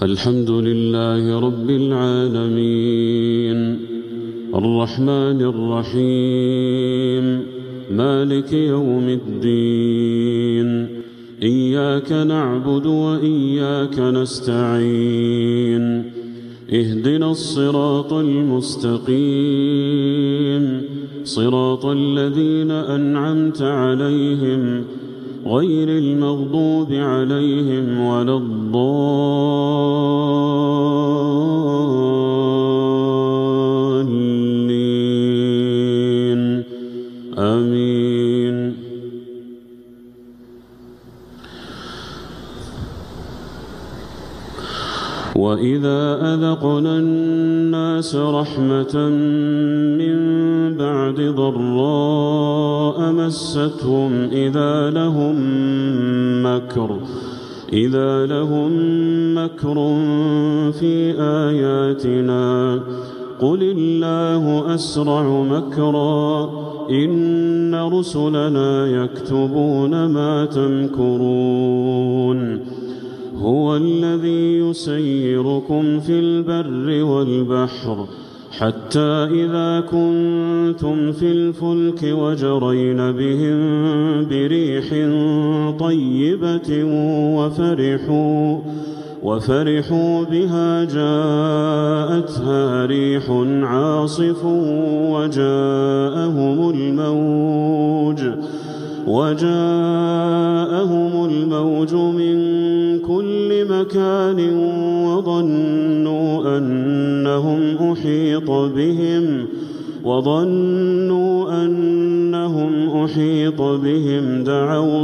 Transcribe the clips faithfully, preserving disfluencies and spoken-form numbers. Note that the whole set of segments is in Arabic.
الحمد لله رب العالمين الرحمن الرحيم مالك يوم الدين إياك نعبد وإياك نستعين اهدنا الصراط المستقيم صراط الذين أنعمت عليهم غير المغضوب عليهم ولا الضالين آمين. وإذا أذقنا الناس رحمة من بعد ضراء مستهم إذا لهم مكر إذا لهم مكر في آياتنا قل الله أسرع مكرا إن رسلنا يكتبون ما تمكرون. هو الذي يسيركم في البر والبحر حتى إذا كنتم في الفلك وجرين بهم بريح طيبة وفرحوا وفرحوا بها جاءتها ريح عاصف وجاءهم الموج وجاءهم الموج من كل مكان وظنوا أنهم أحيط بهم وظنوا أنهم أحيط بهم دعوا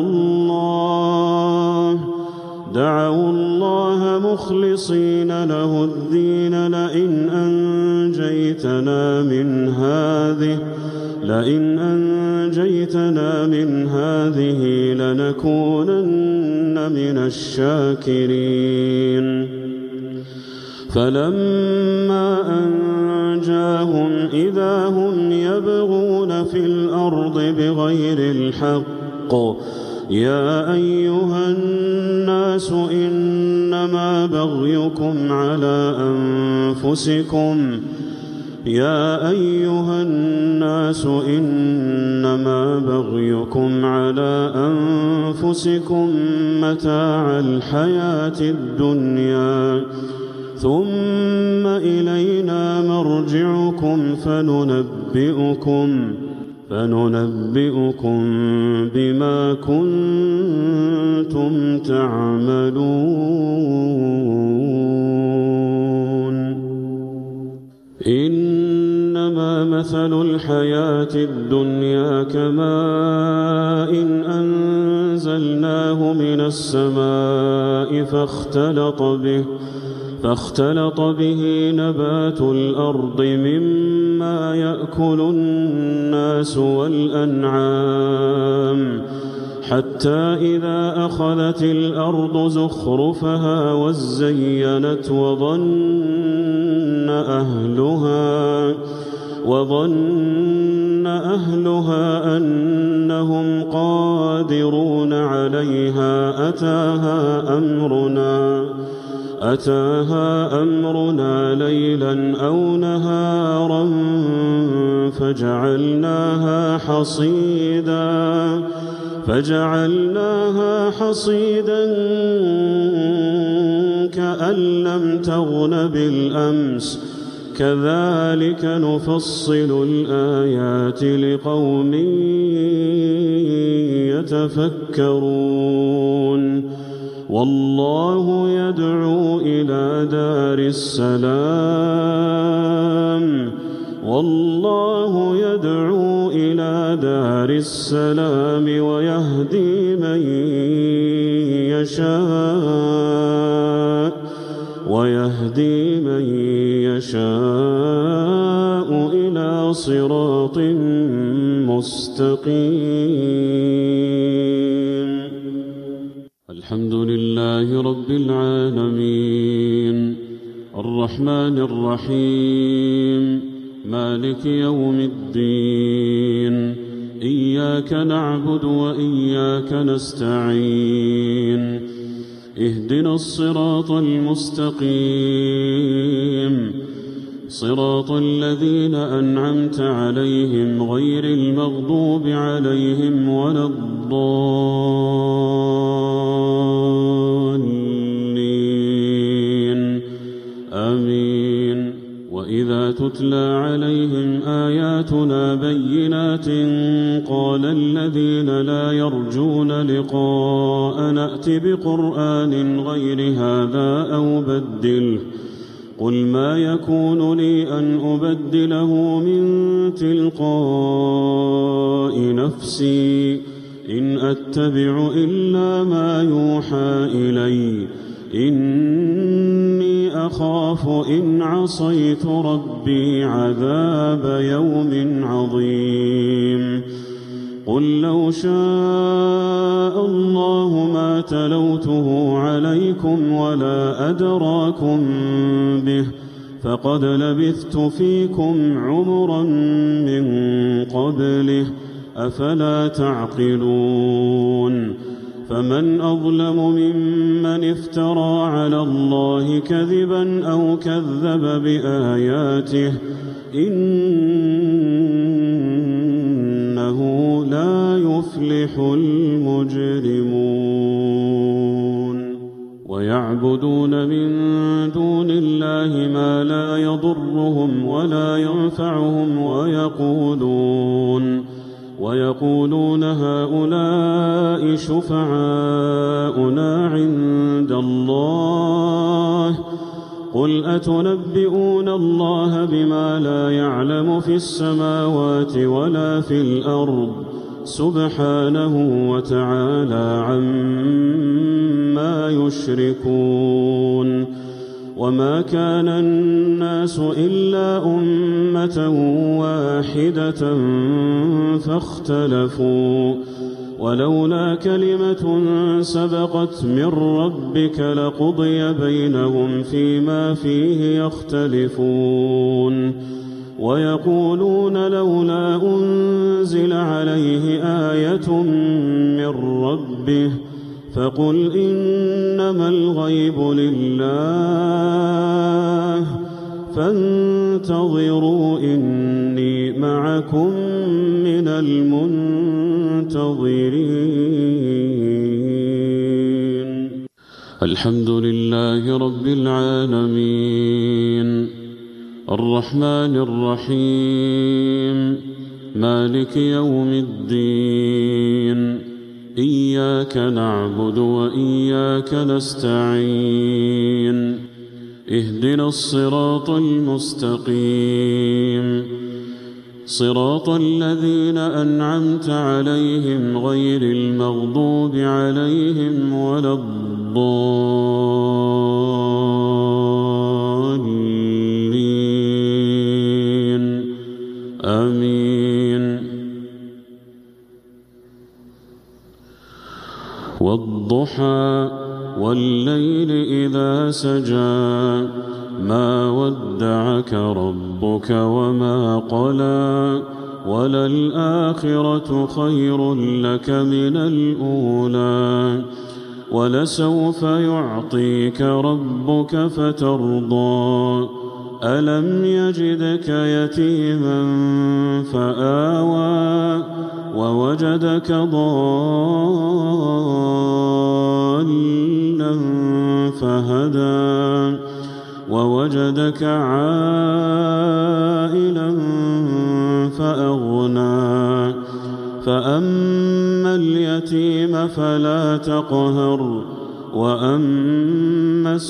الله دعوا الله مخلصين له الدين لئن أنجيتنا من هذه لئن أنجيتنا من هذه لنكونن من الشاكرين. فلما أنجاهم إذا هم يبغون في الأرض بغير الحق يا أيها الناس إنما بغيكم على أنفسكم يا أيها الناس إنما بغيكم على أنفسكم متاع الحياة الدنيا ثم إلينا مرجعكم فننبئكم فننبئكم بما كنتم تعملون. إنما مثل الحياة الدنيا كماء أنزلناه من السماء فاختلط به فاختلط به نبات الأرض مما يأكل الناس والأنعام حتى إذا أخذت الأرض زخرفها وزينت وظن أهلها وظن أهلها أنهم قادرون عليها أتاها أمرنا أتاها أمرنا ليلا أو نهارا فجعلناها حصيدا فجعلناها حصيدا كأن لم تغن بالأمس كذلك نفصل الآيات لقوم يتفكرون. والله يدعو إلى دار السلام والله يدعو إلى دار السلام ويهدي من يشاء ويهدي من يشاء إلى صراط مستقيم. الحمد لله رب العالمين الرحمن الرحيم مالك يوم الدين إياك نعبد وإياك نستعين اهدنا الصراط المستقيم صراط الذين أنعمت عليهم غير المغضوب عليهم ولا الضالين آمين. وإذا تتلى عليهم آياتنا بينات قال الذين لا يرجون لقاء نأت بقرآن غير هذا أو بدله قل ما يكون لي أن أبدله من تلقاء نفسي إن أتبع إلا ما يوحى إلي إني أخاف إن عصيت ربي عذاب يوم عظيم. قل لو شاء الله ما تلوته عليكم ولا أدراكم به فقد لبثت فيكم عمرا من قبله أفلا تعقلون. فمن أظلم ممن افترى على الله كذبا أو كذب بآياته إنه لا يفلح المجرمون. ويعبدون من دون الله ما لا يضرهم ولا ينفعهم ويقولون ويقولون هؤلاء شفعاؤنا عند الله قل أتنبئون الله بما لا يعلم في السماوات ولا في الأرض سبحانه وتعالى عما يشركون. وما كان الناس إلا أمة واحدة فاختلفوا ولولا كلمة سبقت من ربك لقضي بينهم فيما فيه يختلفون. ويقولون لولا أنزل عليه آية من ربه فقل إنما الغيب لله فانتظروا إني معكم من المنتظرين. الحمد لله رب العالمين الرحمن الرحيم مالك يوم الدين إياك نعبد وإياك نستعين اهدنا الصراط المستقيم صراط الذين أنعمت عليهم غير المغضوب عليهم ولا الضالين آمين. والضحى والليل إذا سجى ما ودعك ربك وما قلى وللآخرة خير لك من الأولى ولسوف يعطيك ربك فترضى ألم يجدك يتيما فآوى ووجدك ضالا فهدى ووجدك عائلا فأغنى فأما اليتيم فلا تقهر وأما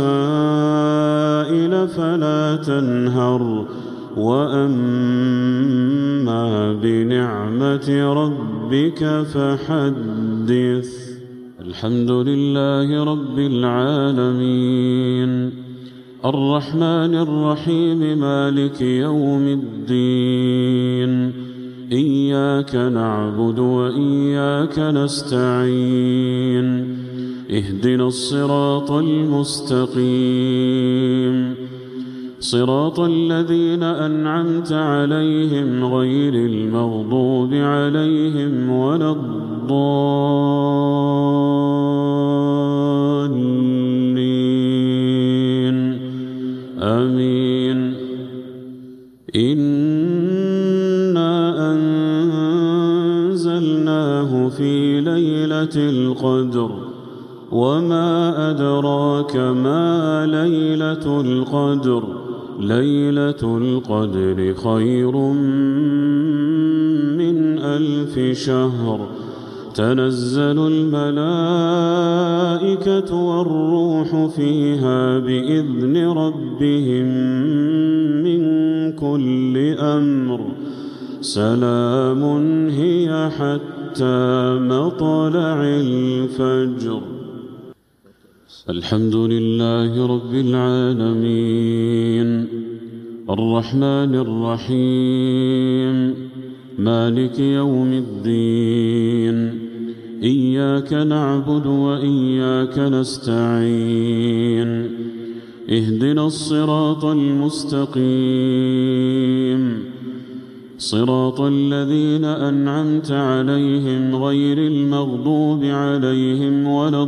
السائل فلا تنهر وأما بنعمة ربك فحدث. الحمد لله رب العالمين الرحمن الرحيم مالك يوم الدين إياك نعبد وإياك نستعين اهدنا الصراط المستقيم صراط الذين أنعمت عليهم غير المغضوب عليهم ولا الضالين آمين. إنا أنزلناه في ليلة القدر وما أدراك ما ليلة القدر ليلة القدر خير من ألف شهر تنزل الملائكة والروح فيها بإذن ربهم من كل أمر سلام هي حتى مطلع الفجر. الحمد لله رب العالمين الرحمن الرحيم مالك يوم الدين إياك نعبد وإياك نستعين اهدنا الصراط المستقيم صراط الذين أنعمت عليهم غير المغضوب عليهم ولا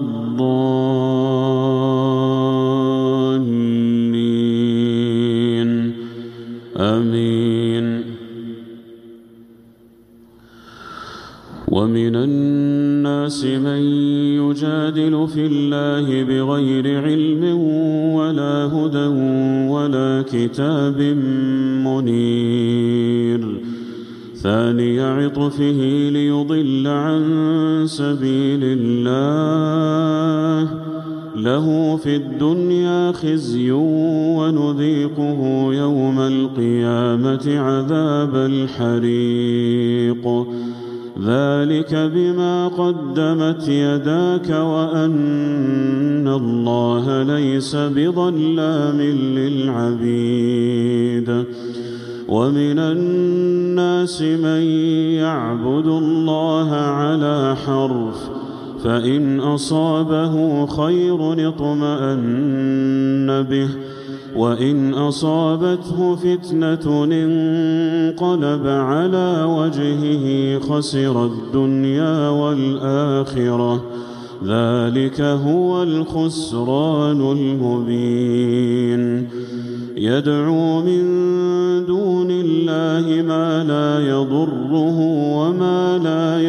الضالين آمين. ومن الناس من يجادل في الله بغير علم ولا هدى ولا كتاب منير ثاني عطفه ليضل عن سبيل الله له في الدنيا خزي ونذيقه يوم القيامة عذاب الحريق ذلك بما قدمت يداك وأن الله ليس بظلام للعبيد. ومن الناس من يعبد الله على حرف فإن أصابه خير اطمأن به وإن أصابته فتنة انقلب على وجهه خسر الدنيا والآخرة ذلك هو الخسران المبين. يدعو من دون الله ما لا يضره وما لا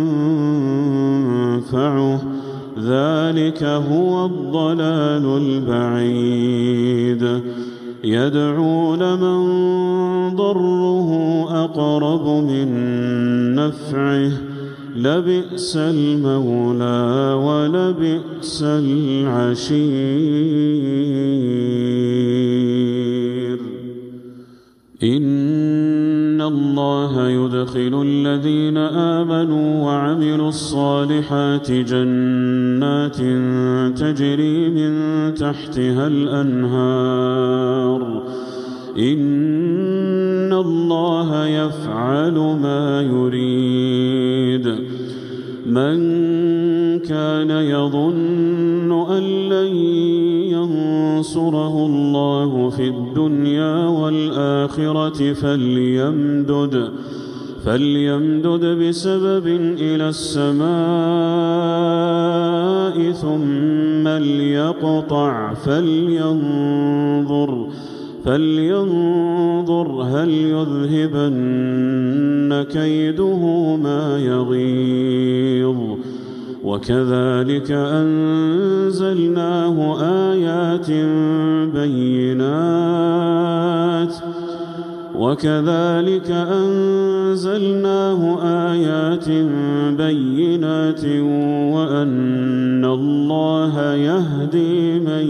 ينفعه ذلك هو الضلال البعيد. يدعو لمن ضره أقرب من نفعه لبئس المولى ولبئس العشير. إن الله يدخل الذين آمنوا وعملوا الصالحات جنات تجري من تحتها الأنهار إن الله يفعل ما يريد. من كان يظن أن لن ينصره الله في الدنيا والآخرة فليمدد فليمدد بسبب إلى السماء ثم ليقطع فلينظر فلينظر هل يذهبن كيده ما يغيظ. وكذلك أنزلناه آيات بينات وكذلك أنزلناه آيات بينات وأن الله يهدي من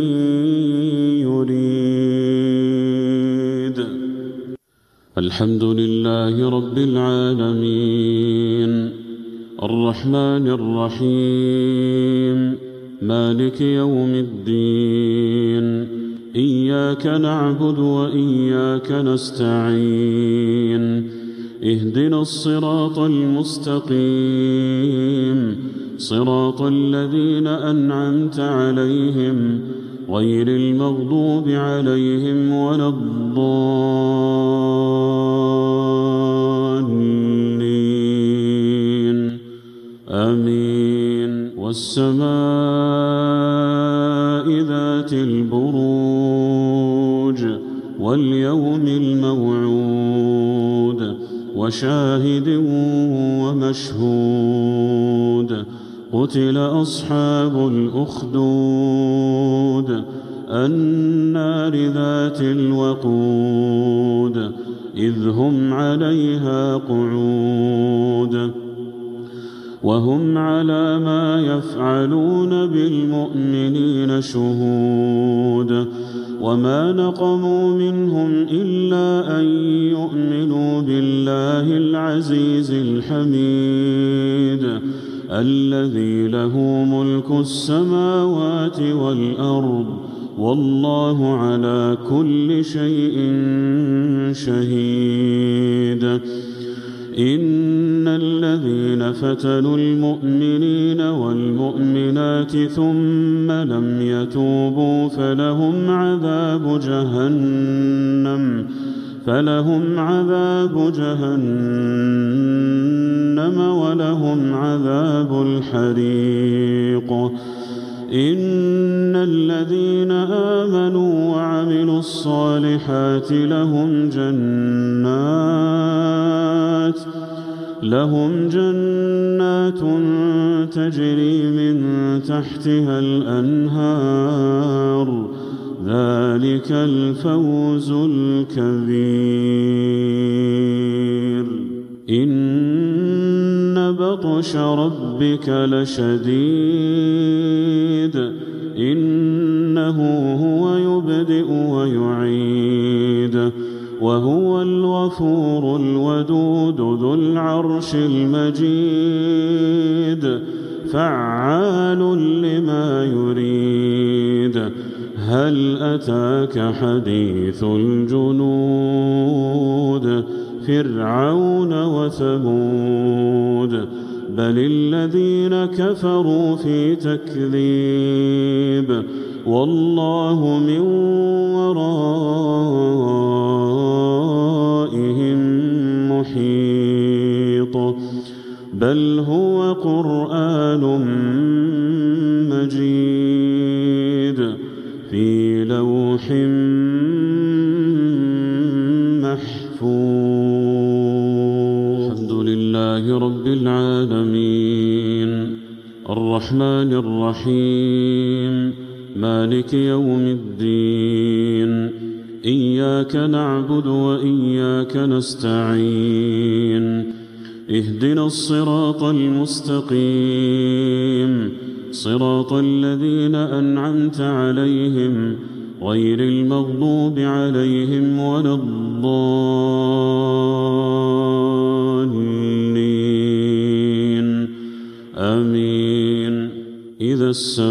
يريد. الحمد لله رب العالمين الرحمن الرحيم مالك يوم الدين إياك نعبد وإياك نستعين اهدنا الصراط المستقيم صراط الذين أنعمت عليهم غير المغضوب عليهم ولا الضالين آمين. والسماء ذات ذات البروج واليوم الموعود وشاهد ومشهود قتل أصحاب الأخدود النار ذات الوقود إذ هم عليها قعود وهم على ما يفعلون بالمؤمنين شهود وما نقموا منهم إلا أن يؤمنوا بالله العزيز الحميد الذي له ملك السماوات والأرض والله على كل شيء شهيد إن الذين فتنوا المؤمنين والمؤمنات ثم لم يتوبوا فلهم عذاب جهنم فلهم عذاب جهنم ولهم عذاب الحريق إن الذين آمنوا وعملوا الصالحات لهم جنات لهم جنات تجري من تحتها الأنهار ذلك الفوز الكبير إن بطش ربك لشديد إنه هو يبدئ ويعيد وهو الغفور الودود ذو العرش المجيد فعال لما يريد هل أتاك حديث الجنود فرعون وثمود بل الذين كفروا في تكذيب والله من ورائهم محيط بل هو قرآن مجيد في لوح محفوظ الحمد لله رب العالمين الرحمن الرحيم مالك يوم الدين إياك نعبد وإياك نستعين اهدنا الصراط المستقيم صراط الذين أنعمت عليهم غير المغضوب عليهم ولا الضالين آمين إذا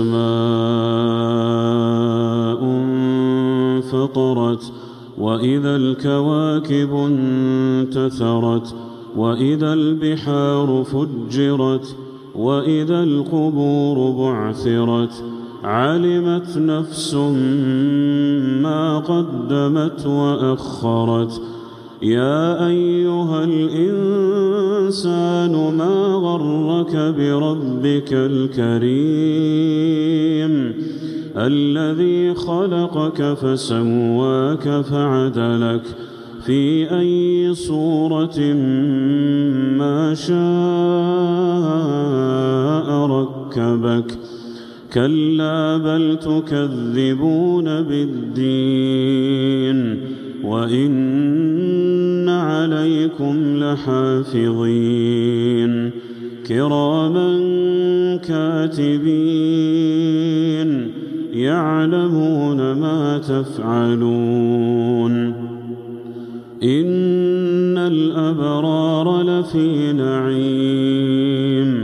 السماء انفطرت وإذا الكواكب انتثرت وإذا البحار فجرت وإذا القبور بعثرت علمت نفس ما قدمت وأخرت يا أيها الإنسان ما غرك بربك الكريم الذي خلقك فسواك فعدلك في أي صورة ما شاء ركبك كلا بل تكذبون بالدين وإن عليكم لحافظين كراما كاتبين يعلمون ما تفعلون إن الأبرار لفي نعيم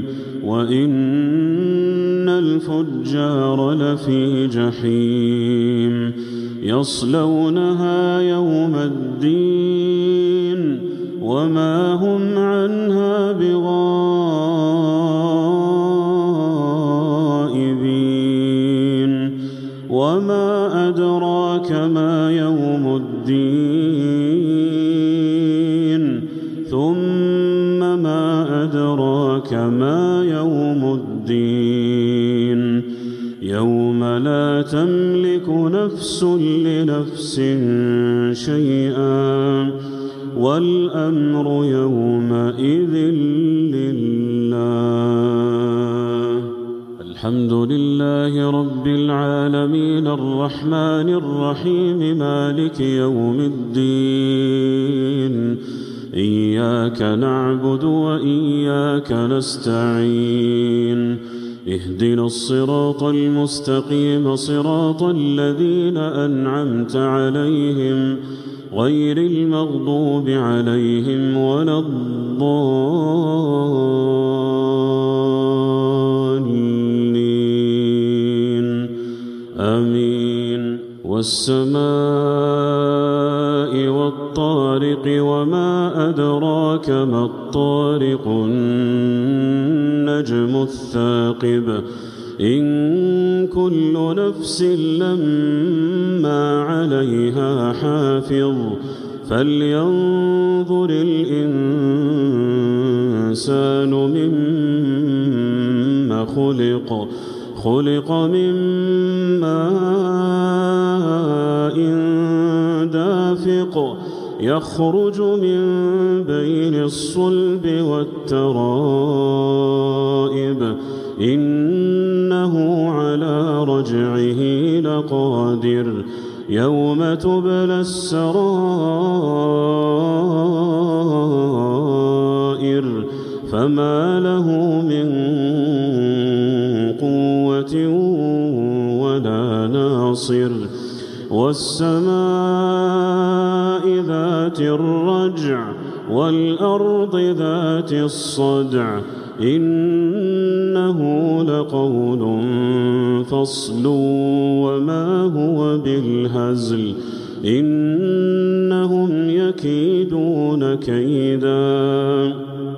وإن الفجار لفي جحيم يصلونها يوم الدين وما هم عنها بغائبين وما أدراك ما يوم الدين ثم ما أدراك ما يوم الدين يوم لا تملك نفس لنفس شيئا والأمر يومئذ لله. الحمد لله رب العالمين الرحمن الرحيم مالك يوم الدين. إياك نعبد وإياك نستعين. اهدنا الصراط المستقيم صراط الذين أنعمت عليهم غير المغضوب عليهم ولا الضالين. آمين. والسماء والطارق وما أدراك ما الطارق النجم الثاقب. إن كل نفس لما عليها حافظ فلينظر الإنسان مما خلق. خلق من ماء دافق يخرج من بين الصلب والترائب إنه على رجعه لقادر. يوم تبلى السرائر فما له من قوة ولا ناصر. والسماء ذات الرجع والأرض ذات الصدع إنه لقول فصل وما هو بالهزل. إنهم يكيدون كيدا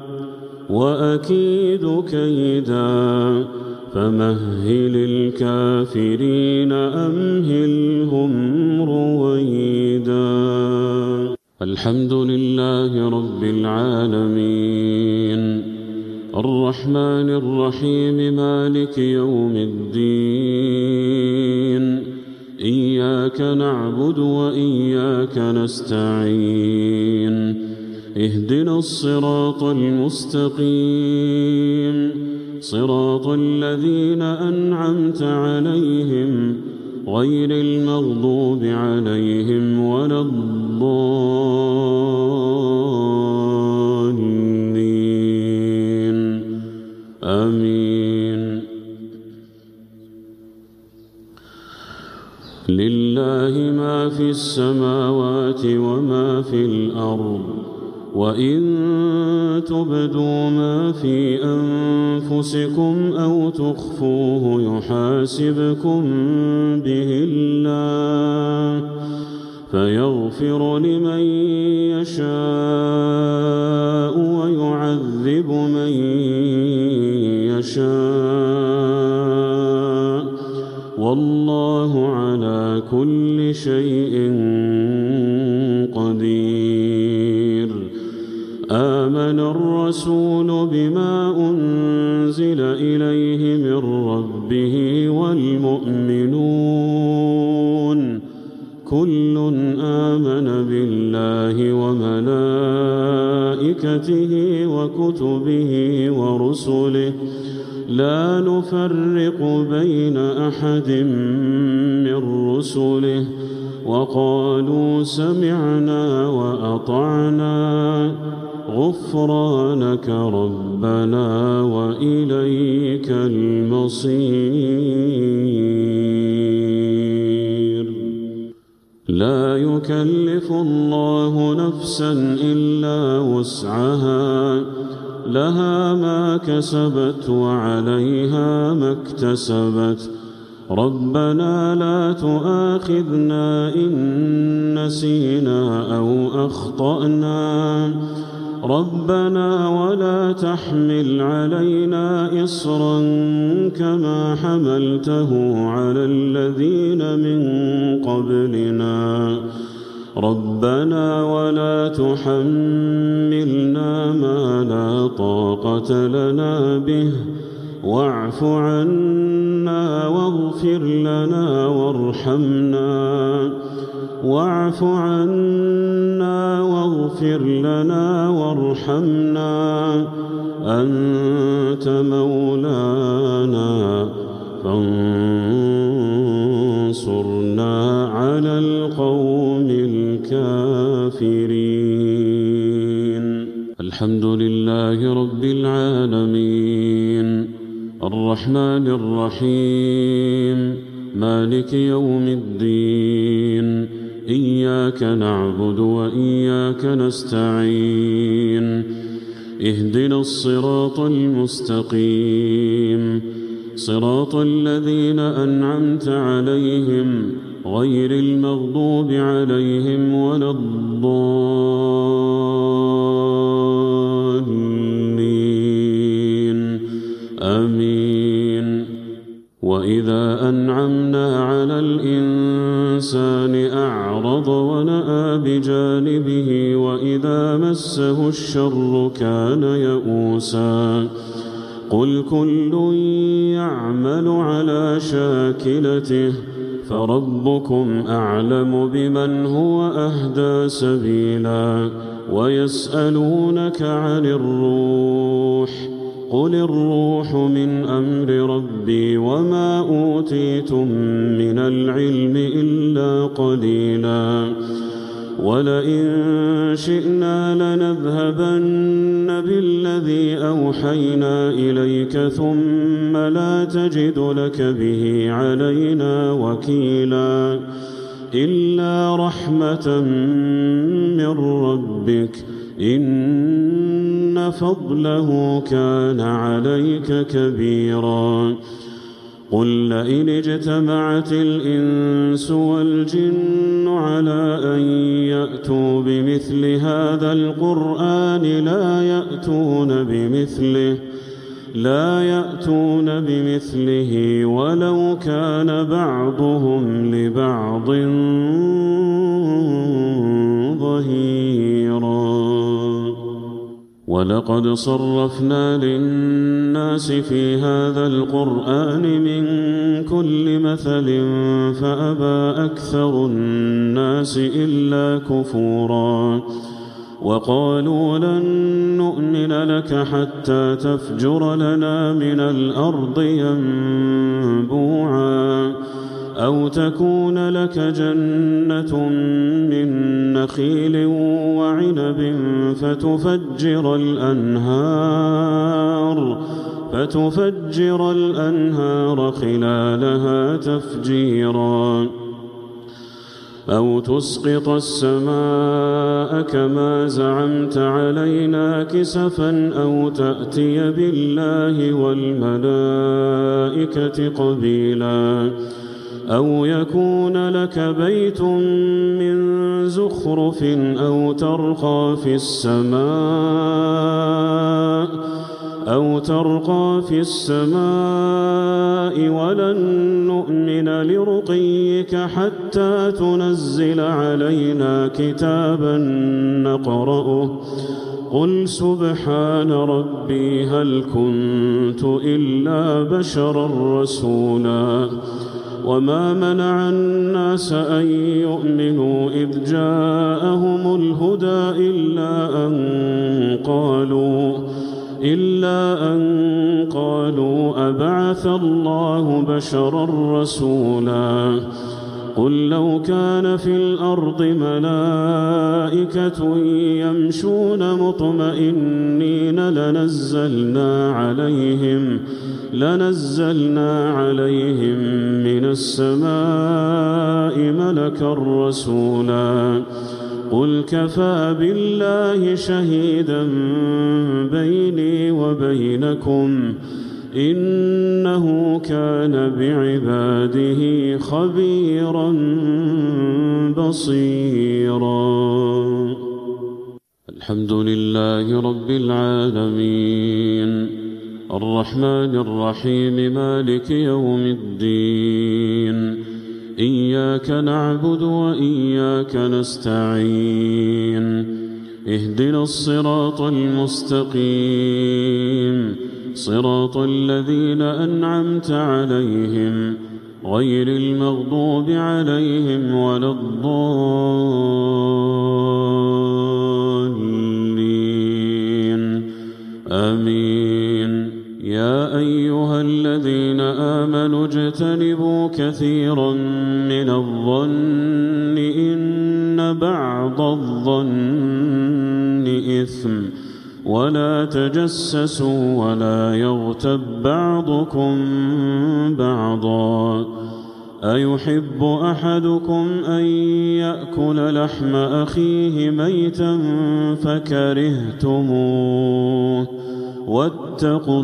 وأكيد كيدا فمهل الكافرين أمهلهم رويدا. الحمد لله رب العالمين الرحمن الرحيم مالك يوم الدين. إياك نعبد وإياك نستعين. اهدنا الصراط المستقيم صراط الذين أنعمت عليهم غير المغضوب عليهم ولا الضالين. آمين. لله ما في السماوات وما في الأرض وإن تبدوا ما في أنفسكم أو تخفوه يحاسبكم به الله فيغفر لمن يشاء ويعذب من يشاء والله على كل شيء قدير. آمن الرسول بما أنزل إليه من ربه والمؤمنون كل آمن بالله وملائكته وكتبه ورسله لا نفرق بين أحد من رسله وقالوا سمعنا وأطعنا غفرانك ربنا وإليك المصير. لا يكلف الله نفسا إلا وسعها لها ما كسبت وعليها ما اكتسبت ربنا لا تؤاخذنا إن نسينا أو أخطأنا ربنا ولا تحمل علينا إصرا كما حملته على الذين من قبلنا ربنا ولا تحملنا ما لا طاقة لنا به واعف عنا واغفر لنا وارحمنا واعف عنا واغفر لنا وارحمنا أنت مولانا فانصرنا على القوم الكافرين. الحمد لله رب العالمين الرحمن الرحيم مالك يوم الدين إياك نعبد وإياك نستعين اهدنا الصراط المستقيم صراط الذين أنعمت عليهم غير المغضوب عليهم ولا الضالين آمين. وإذا أنعمنا على الإنسان أعرض ونأى بجانبه وإذا مسه الشر كان يئوسا قل كل يعمل على شاكلته فربكم أعلم بمن هو أهدى سبيلا. ويسألونك عن الروح قل الروح من أمر ربي وما أوتيتم من العلم إلا قليلا ولئن شئنا لنذهبن بالذي أوحينا إليك ثم لا تجد لك به علينا وكيلا إلا رحمة من ربك إن فضله كان عليك كبيرا. قل لئن اجتمعت الإنس والجن على أن يأتوا بمثل هذا القرآن لا يأتون بمثله لا يأتون بمثله ولو كان بعضهم لبعض ظهيرا. ولقد صرفنا للناس في هذا القرآن من كل مثل فأبى أكثر الناس إلا كفورا. وقالوا لن نؤمن لك حتى تفجر لنا من الأرض ينبوعا أو تكون لك جنة من نخيل وعنب فتفجر الأنهار فتفجر الأنهار خلالها تفجيرا أو تسقط السماء كما زعمت علينا كسفا أو تأتي بالله والملائكة قبيلا أو يكون لك بيت من زخرف أو ترقى في السماء أو ترقى في السماء ولن نؤمن لرقيك حتى تنزل علينا كتابا نقرأه قل سبحان ربي هل كنت إلا بشرا رسولا. وما منع الناس أن يؤمنوا إذ جاءهم الهدى إلا أن قالوا إلا أن قالوا أبعث الله بشرا رسولا. قل لو كان في الأرض ملائكة يمشون مطمئنين لنزلنا عليهم لنزلنا عليهم من السماء ملكا رسولا. قل كفى بالله شهيدا بيني وبينكم إنه كان بعباده خبيرا بصيرا. الحمد لله رب العالمين الرحمن الرحيم مالك يوم الدين إياك نعبد وإياك نستعين اهدنا الصراط المستقيم صراط الذين أنعمت عليهم غير المغضوب عليهم ولا الضالين آمين. يا أيها الذين آمنوا اجتنبوا كثيرا من الظن إن بعض الظن إثم ولا تجسسوا ولا يغتب بعضكم بعضا أيحب أحدكم أن يأكل لحم أخيه ميتا فكرهتموه واتقوا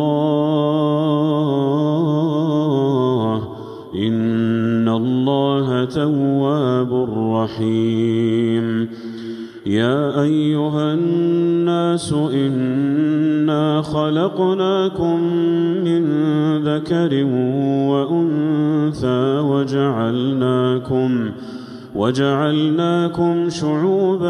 الله إن الله تواب رحيم. يا أيها الناس إنا خلقناكم من ذكر وأنثى وجعلناكم وجعلناكم شعوبا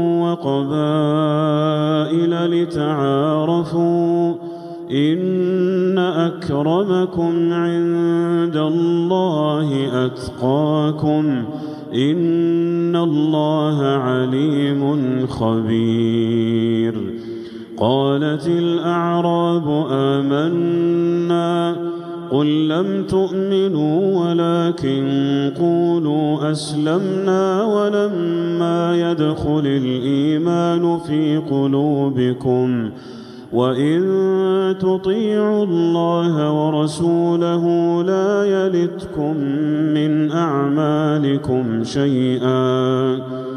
وقبائل لتعارفوا إن أكرمكم عند الله أتقاكم إن الله عليم خبير. قالت الأعراب آمنا قل لم تؤمنوا ولكن قولوا أسلمنا ولما يدخل الإيمان في قلوبكم وإن تطيعوا الله ورسوله لا يلتكم من أعمالكم شيئا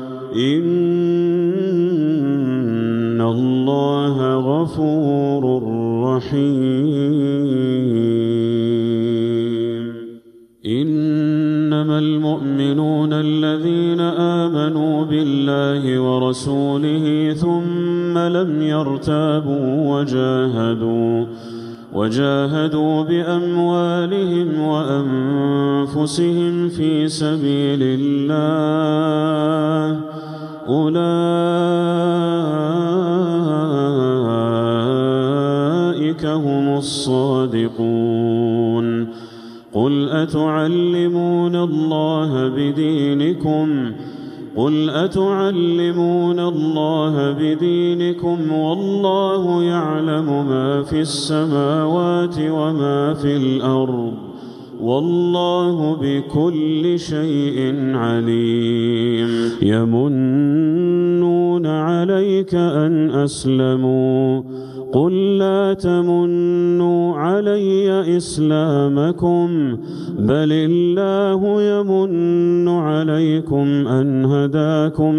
إن الله غفور رحيم. إنما المؤمنون الذين آمنوا بالله ورسوله ثم لم يرتابوا وجاهدوا وجاهدوا بأموالهم وأنفسهم في سبيل الله أولئك هم الصادقون. قل أتعلمون الله بدينكم قل أتعلمون الله بدينكم والله يعلم ما في السماوات وما في الأرض والله بكل شيء عليم. يمنون عليك أن أسلموا قل لا تمنوا علي إسلامكم بل الله يمن عليكم أن هداكم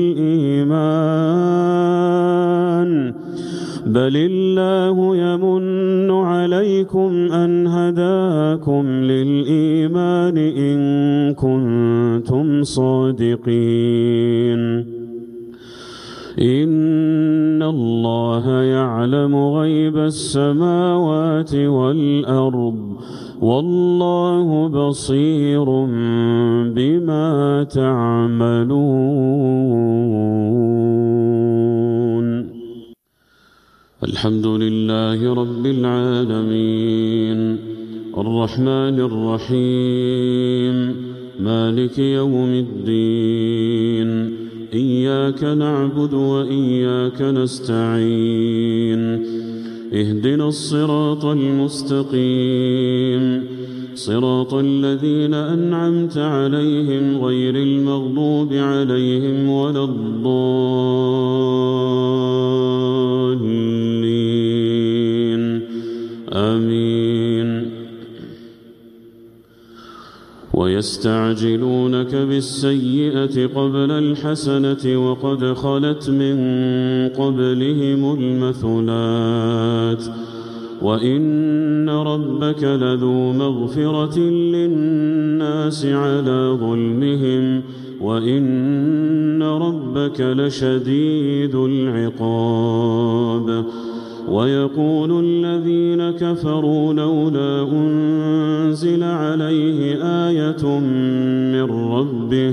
للإيمان بل الله يمن عليكم أن هداكم للإيمان إن كنتم صادقين. إن الله يعلم غيب السماوات والأرض والله بصير بما تعملون. الحمد لله رب العالمين الرحمن الرحيم مالك يوم الدين إياك نعبد وإياك نستعين اهدنا الصراط المستقيم صراط الذين أنعمت عليهم غير المغضوب عليهم ولا الضالين آمين. ويستعجلونك بالسيئة قبل الحسنة وقد خلت من قبلهم المثلات وإن ربك لذو مغفرة للناس على ظلمهم وإن ربك لشديد العقاب. ويقول الذين كفروا لولا أنزل عليه آية من ربه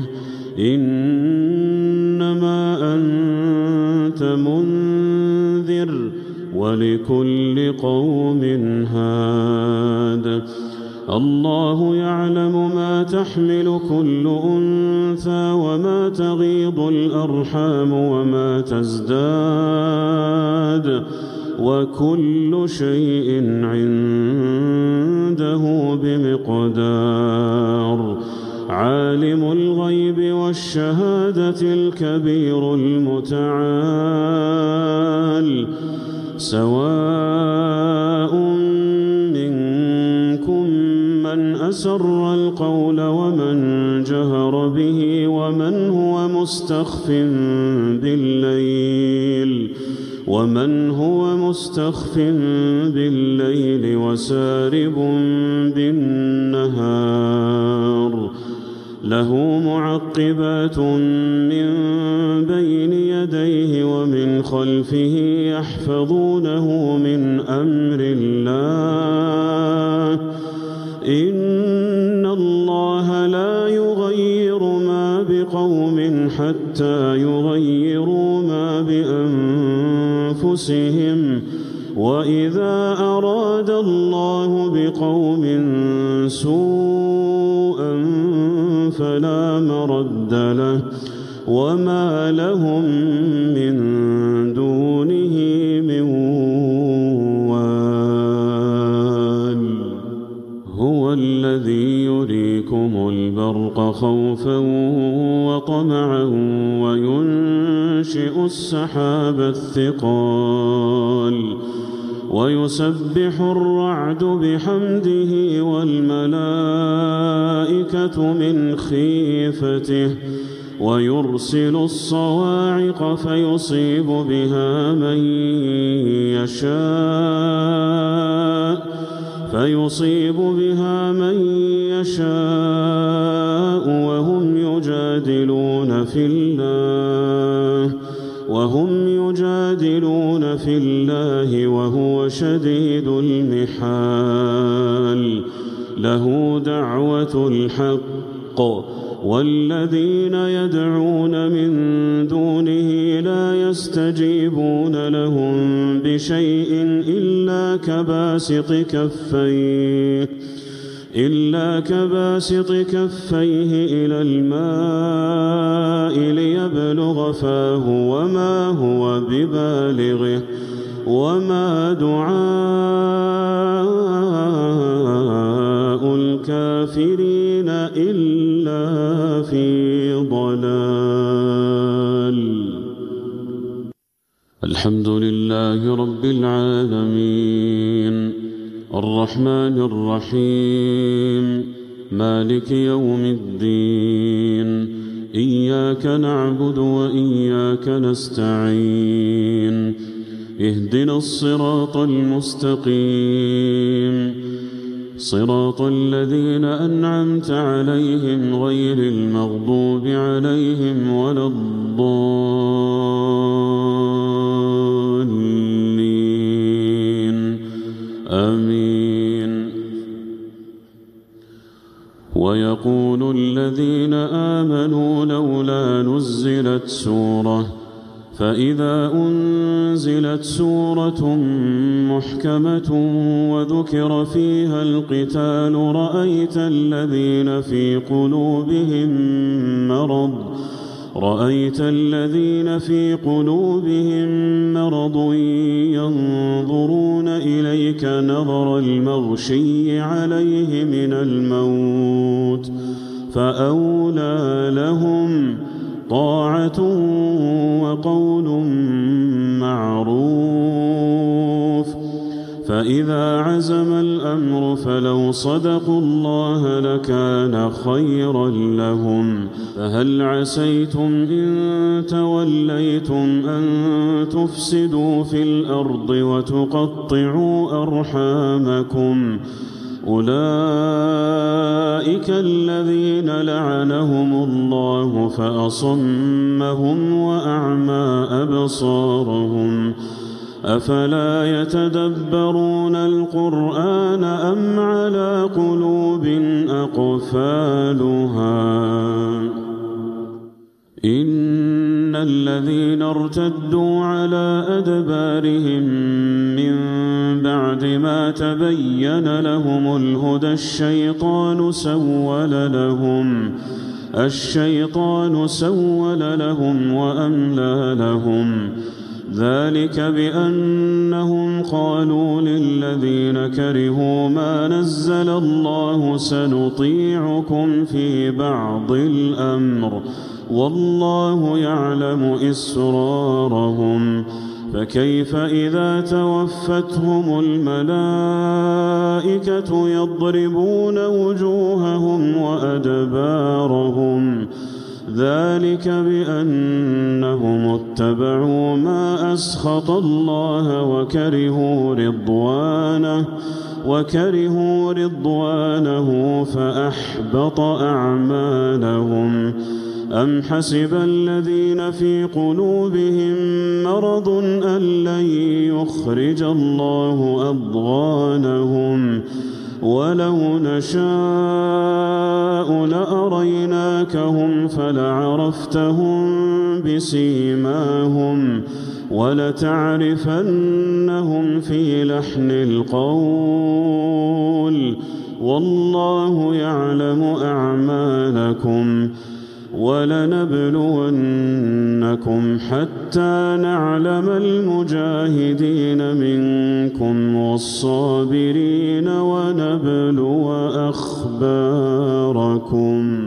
إنما أنت منذر ولكل قوم هاد الله يعلم ما تحمل كل أنثى وما تغيض الأرحام وما تزداد وكل شيء عنده بمقدار عالم الغيب والشهادة الكبير المتعال سواء منكم من أسر القول ومن جهر به ومن هو مستخف بالليل ومن هو مستخف بالليل وسارب بالنهار له معقبات من بين يديه ومن خلفه يحفظونه من أمر الله إن الله لا يغير ما بقوم حتى يغيروا ما بأنفسهم وإذا أراد الله بقوم سوءا فلا مرد له وما لهم من دونه من وال هو الذي يريكم البرق خوفا وطمعا وينشئ السحاب الثقال ويسبح الرعد بحمده والملائكة من خيفته ويرسل الصواعق فيصيب بها من يشاء فيصيب بها من يشاء وهم يجادلون في الله وهم يجادلون في الله وهو شديد المحال له دعوة الحق والذين يدعون من دونه لا يستجيبون لهم بشيء إلا كباسط كفيه إلا كباسط كفيه إلى الماء ليبلغ فاه وما هو ببالغه وما دعاء الكافرين إلا في ضلال الحمد لله رب العالمين الرحمن الرحيم مالك يوم الدين إياك نعبد وإياك نستعين اهدنا الصراط المستقيم صراط الذين أنعمت عليهم غير المغضوب عليهم ولا الضالين آمين ويقول الذين آمنوا لولا نزلت سورة فإذا أنزلت سورة محكمة وذكر فيها القتال رأيت الذين في قلوبهم مرض رأيت الذين في قلوبهم مرض ينظرون إليك نظر المغشي عليه من الموت فأولى لهم طاعة وقول معروف فإذا عزم الأمر فلو صدقوا الله لكان خيرا لهم فهل عسيتم إن توليتم أن تفسدوا في الأرض وتقطعوا أرحامكم أولئك الذين لعنهم الله فأصمهم وأعمى أبصارهم أفلا يتدبرون القرآن أم على قلوب أقفالها إن الذين ارتدوا على أدبارهم من بعد ما تبين لهم الهدى الشيطان سول لهم الشيطان سول لهم وأملى لهم ذلك بأنهم قالوا للذين كرهوا ما نزل الله سنطيعكم في بعض الأمر والله يعلم إسرارهم فكيف إذا توفتهم الملائكة يضربون وجوههم وأدبارهم ذلك بأنهم اتبعوا ما أسخط الله وكرهوا رضوانه وكرهوا رضوانه فأحبط أعمالهم أم حسب الذين في قلوبهم مرض أن لن يخرج الله أضغانهم ولو نشاء لأريناكهم فلعرفتهم بسيماهم ولتعرفنهم في لحن القول والله يعلم أعمالكم ولنبلونكم حتى نعلم المجاهدين منكم والصابرين ونبلو أخباركم.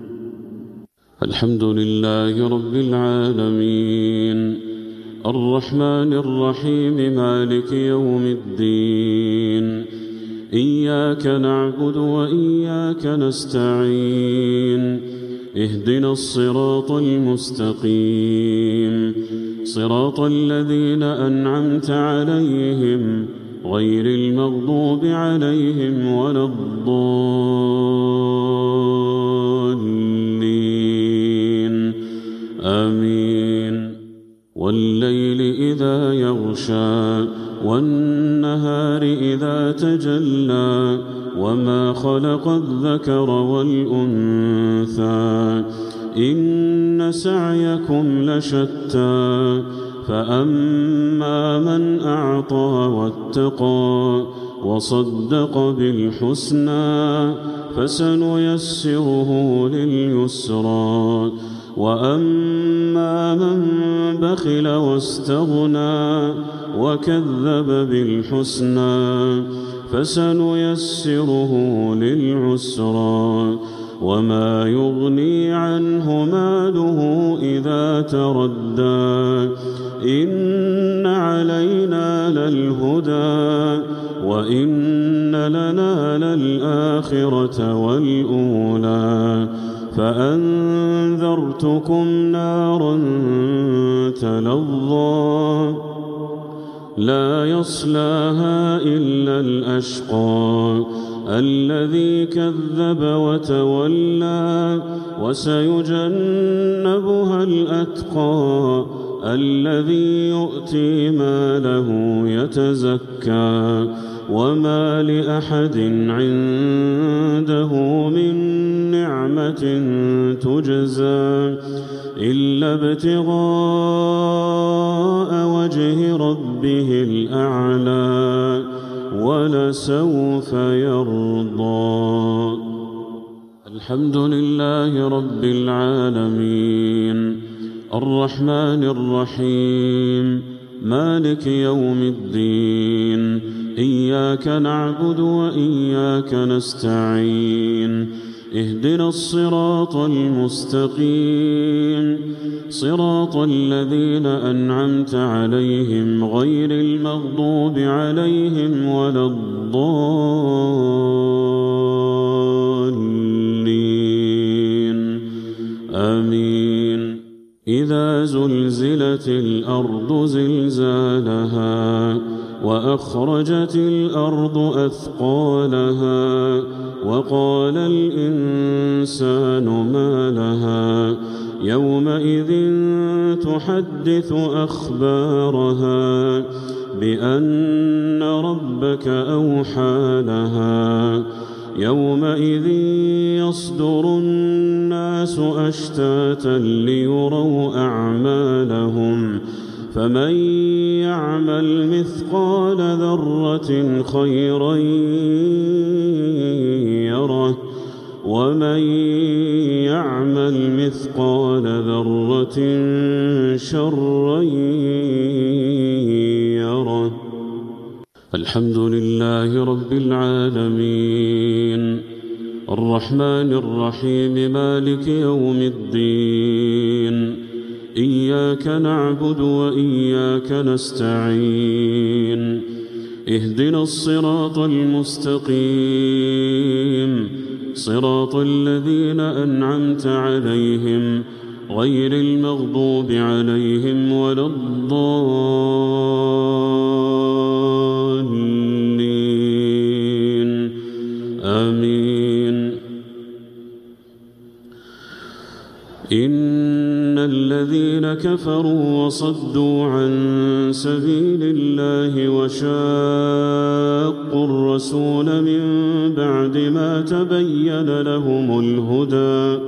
الحمد لله رب العالمين الرحمن الرحيم مالك يوم الدين إياك نعبد وإياك نستعين اهدنا الصراط المستقيم صراط الذين أنعمت عليهم غير المغضوب عليهم ولا الضالين آمين والليل إذا يغشى والنهار إذا تجلى وما خلق الذكر والأنثى إن سعيكم لشتى فأما من أعطى واتقى وصدق بالحسنى فسنيسره لليسرى وأما من بخل واستغنى وكذب بالحسنى فسنيسره للعسرى وما يغني عنه ماله إذا تردى إن علينا للهدى وإن لنا للآخرة والأولى فأنذرتكم نارا تلظى لا يصلاها إلا الأشقى الذي كذب وتولى وسيجنبها الأتقى الذي يؤتي ماله يتزكى وما لأحد عنده من نعمة تجزى إلا ابتغاء وجه ربه الأعلى ولسوف يرضى. الحمد لله رب العالمين الرحمن الرحيم مالك يوم الدين إياك نعبد وإياك نستعين اهدنا الصراط المستقيم صراط الذين أنعمت عليهم غير المغضوب عليهم ولا الضالين آمين. إذا زلزلت الأرض زلزالها وأخرجت الأرض أثقالها وقال الإنسان ما لها يومئذ تحدث أخبارها بأن ربك أوحى لها يومئذ يصدر الناس أشتاتا ليروا أعمالهم فمن يعمل مثقال ذرة خيرا يره ومن يعمل مثقال ذرة شرا يره. الحمد لله رب العالمين الرحمن الرحيم مالك يوم الدين إياك نعبد وإياك نستعين اهدنا الصراط المستقيم صراط الذين أنعمت عليهم غير المغضوب عليهم ولا الضالين آمين. إن الذين كفروا وصدوا عن سبيل الله وشاقوا الرسول من بعد ما تبين لهم الهدى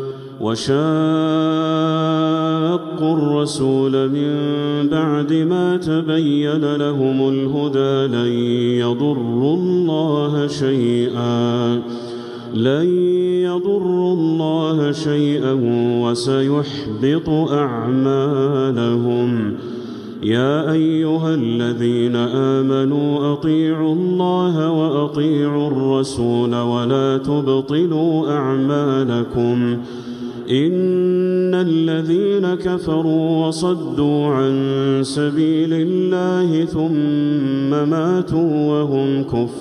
وشاقوا الرسول من بعد ما تبين لهم الهدى لن يضروا الله شيئا لن يضروا الله شيئا وسيحبط أعمالهم. يا أيها الذين آمنوا أطيعوا الله وأطيعوا الرسول ولا تبطلوا أعمالكم. إن الذين كفروا وصدوا عن سبيل الله ثم ماتوا وهم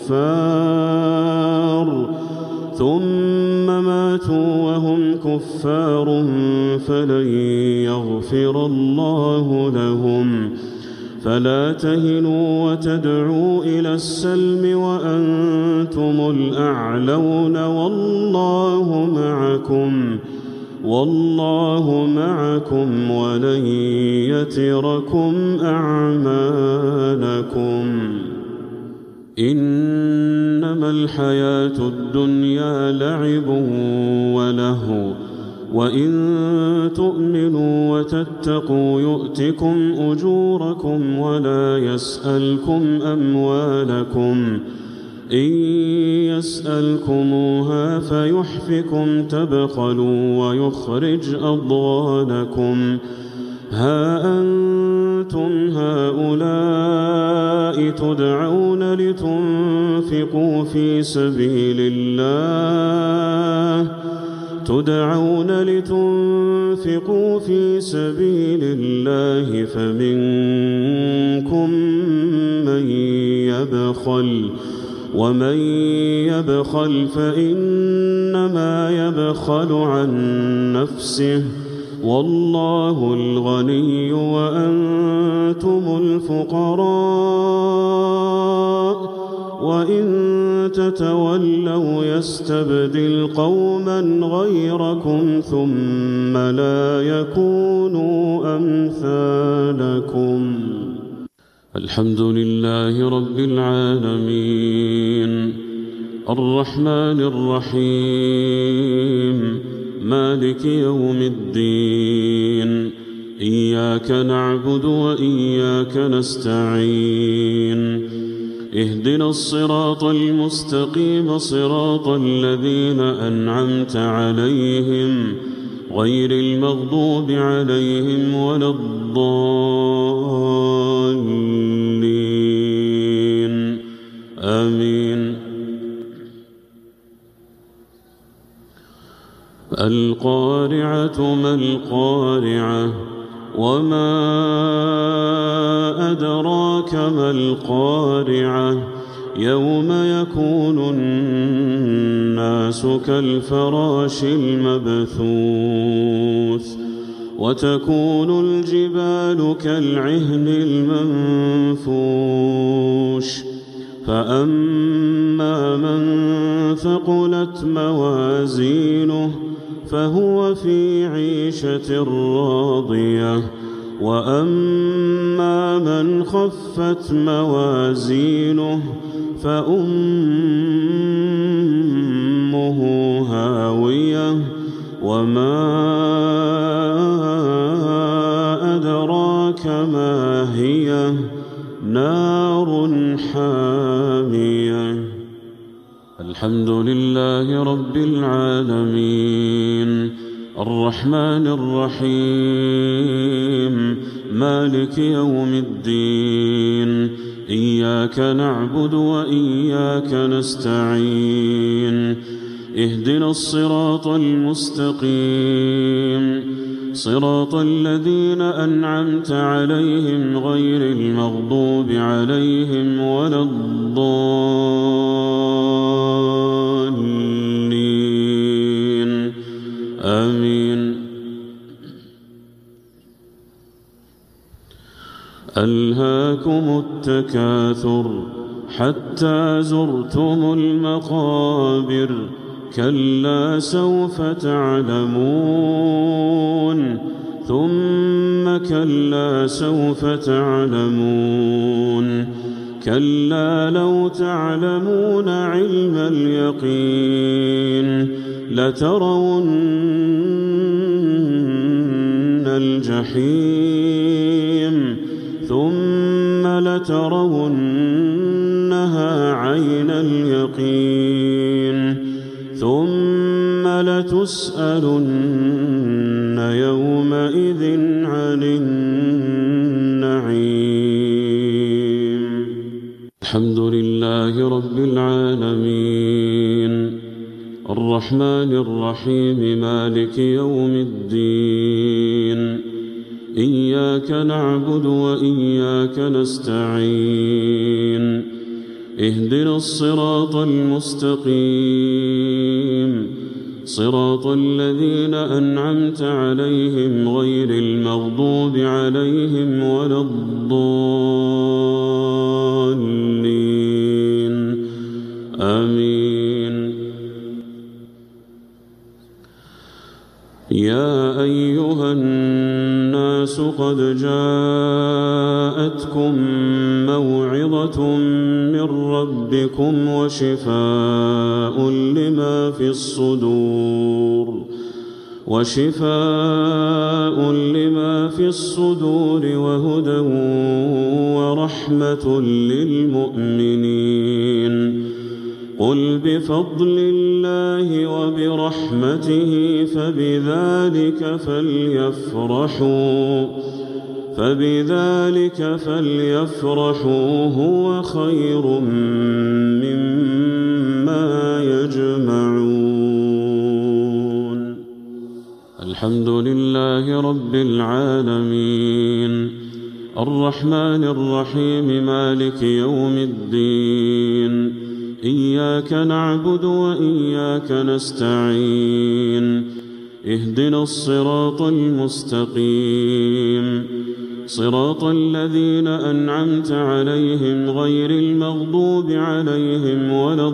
كفار ثم ماتوا وهم كفار فلن يغفر الله لهم. فلا تهنوا وتدعوا إلى السلم وأنتم الأعلون والله معكم والله معكم ولن يتركم أعمالكم. إنما الحياة الدنيا لعب ولهو وإن تؤمنوا وتتقوا يؤتكم أجوركم ولا يسألكم أموالكم. إن يسألكموها فيحفكم تبخلوا ويخرج أضغانكم. ها أنتم هؤلاء تدعون لتنفقوا في سبيل الله تدعون لتنفقوا في سبيل الله فمنكم من يبخل ومن يبخل فإنما يبخل عن نفسه والله الغني وأنتم الفقراء وإن تتولوا يستبدل قوما غيركم ثم لا يكونوا أمثالكم. الحمد لله رب العالمين الرحمن الرحيم مالك يوم الدين إياك نعبد وإياك نستعين اهدنا الصراط المستقيم صراط الذين أنعمت عليهم غير المغضوب عليهم ولا الضالين آمين. القارعة ما القارعة وما أدراك ما القارعة يوم يكون الناس كالفراش المبثوث وتكون الجبال كالعهن المنفوش فأما من ثقلت موازينه فهو في عيشة راضية وأما من خفت موازينه فأمه هاوية وما أدراك ما هي نار حامية. الحمد لله رب العالمين الرحمن الرحيم مالك يوم الدين إياك نعبد وإياك نستعين اهدنا الصراط المستقيم صراط الذين أنعمت عليهم غير المغضوب عليهم ولا الضالين آمين. ألهاكم التكاثر حتى زرتم المقابر كلا سوف تعلمون ثم كلا سوف تعلمون كلا لو تعلمون علم اليقين لترون الجحيم ثم لترونها عين اليقين ثم لتسألن يومئذ عن النعيم. الحمد لله رب العالمين الرحمن الرحيم مالك يوم الدين إياك نعبد وإياك نستعين اهدنا الصراط المستقيم صراط الذين أنعمت عليهم غير المغضوب عليهم ولا الضالين آمين. يا أيها الناس قد جاءتكم موعظة من ربكم وشفاء لما في الصدور وشفاء لما في الصدور وهدى ورحمة للمؤمنين. قل بفضل الله وبرحمته فبذلك فليفرحوا فبذلك فليفرحوا هو خير مما يجمعون. الحمد لله رب العالمين الرحمن الرحيم مالك يوم الدين إياك نعبد وإياك نستعين اهدنا الصراط المستقيم صراط الذين أنعمت عليهم غير المغضوب عليهم ولا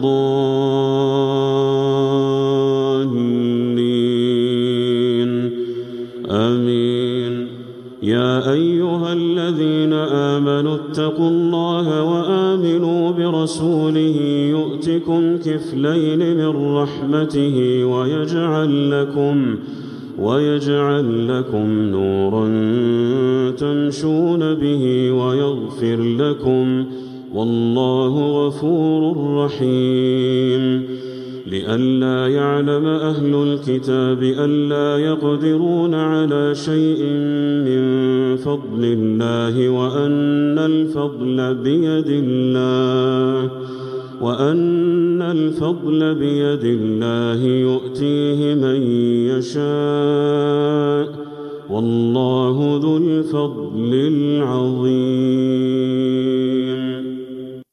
الضالين آمين. يا أيها الذين آمنوا اتقوا الله وآمنوا برسوله يؤتكم كفلين من رحمته ويجعل لكم ويجعل لكم نورا تمشون به ويغفر لكم والله غفور رحيم. لئلا يعلم أهل الكتاب ألا يقدرون على شيء من فضل الله وأن الفضل بيد الله وأن الفضل بيد الله يؤتيه من يشاء والله ذو الفضل العظيم.